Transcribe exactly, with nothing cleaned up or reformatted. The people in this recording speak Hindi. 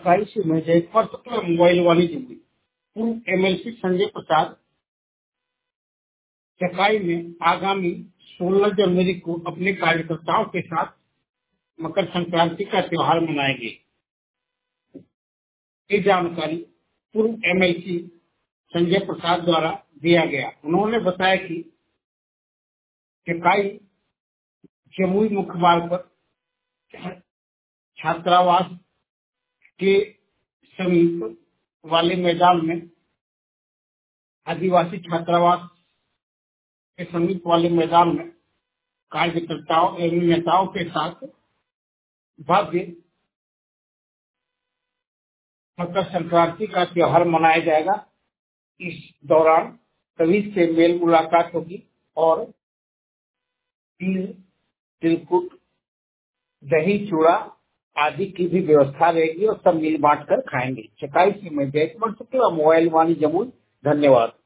चकाई से मैसेज पर शुक्ला मोबाइल वाणिज्य में पूर्व एमएलसी संजय प्रसाद चकाई में आगामी सोलह जनवरी को अपने कार्यकर्ताओं के साथ मकर संक्रांति का त्योहार मनाएंगे। ये जानकारी पूर्व एमएलसी संजय प्रसाद द्वारा दिया गया। उन्होंने बताया कि चकाई जमुई मुख्य मार्ग पर छात्रावास के समीप वाले मैदान में आदिवासी छात्रावास के समीप वाले मैदान में कार्यकर्ताओं एवं नेताओं के साथ भव्य मकर संक्रांति का त्योहार मनाया जाएगा। इस दौरान सभी से मेल मुलाकात होगी और तिल, तिलकुट, दही चूड़ा आदि की भी व्यवस्था रहेगी और सब मिल बांट कर खाएंगे। चकाई से मैं जयकुमार शुक्ला, मोबाइल वाणी जमुई। धन्यवाद।